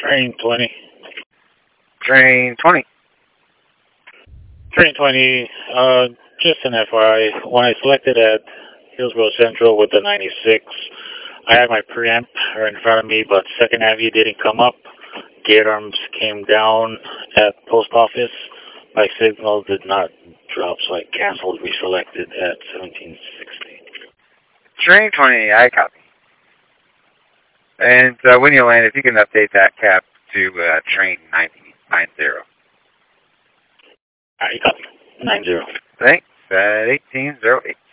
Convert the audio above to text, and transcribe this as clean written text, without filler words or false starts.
Train 20. Train 20. Train 20, just an FYI, when I selected at Hillsborough Central with the 96, I had my preamp right in front of me, but second AV didn't come up. Gate arms came down at post office. My signal did not drop, so I canceled, reselected at 1760. Train 20, I copy. And when you land, if you can update that cap to train 90. I copy. 90. Thanks. 1808.